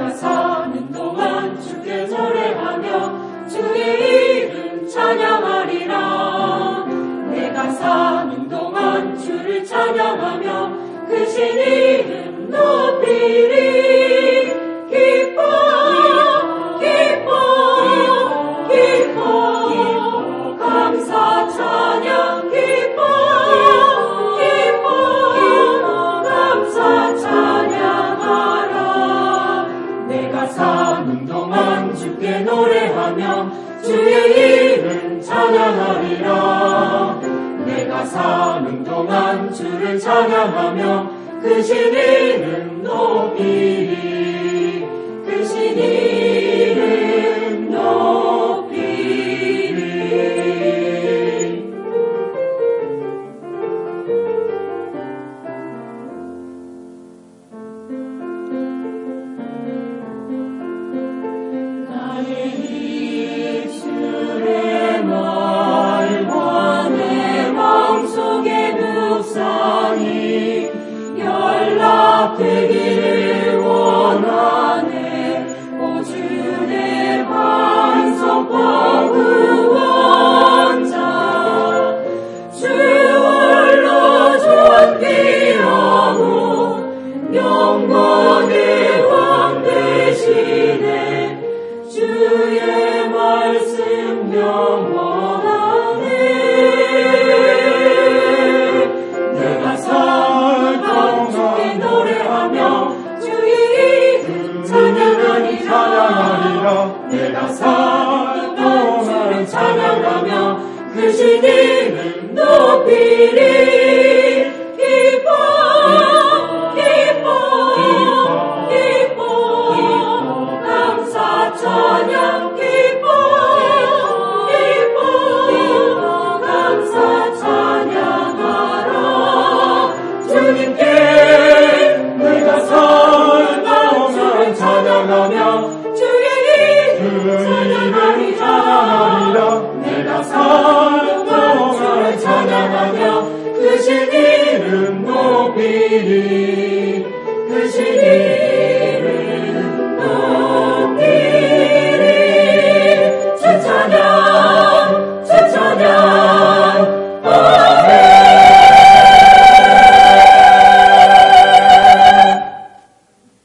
내가 사는 동안 주께 노래하며 주의 이름 찬양하리라. 내가 사는 동안 주를 찬양하며 그 신 이름 높이리. 기뻐 기뻐 기뻐 감사 찬양 기뻐 기뻐 감사 찬양하라. 내가 사는 동안 주께 노래하며 주의 이름 찬양하리라. 내가 사는 동안 주를 찬양하며 그 신 이름 높이리. 그 신 이름 높이리. 나의 입술의 말과 내 마음속의 묵상이 연락되기를 원하네. 오 주 내 반석과 구원자, 주 홀로 존귀하고 영광의 왕 되시네. 주의 말씀 영원하네. 내가 살던 주께 노래하며 주의 이름 찬양하리라. 내가 살던 주를 찬양하며 그 신 이름 높이리. 기뻐 기뻐 기뻐 감사 찬양 기뻐 기뻐 감사 찬양하라. 주님께 내가 살던 주를 찬양하며 주의 이름 찬양하리라. 내가 살던 주를 찬양하며 그 신 이름 높이리.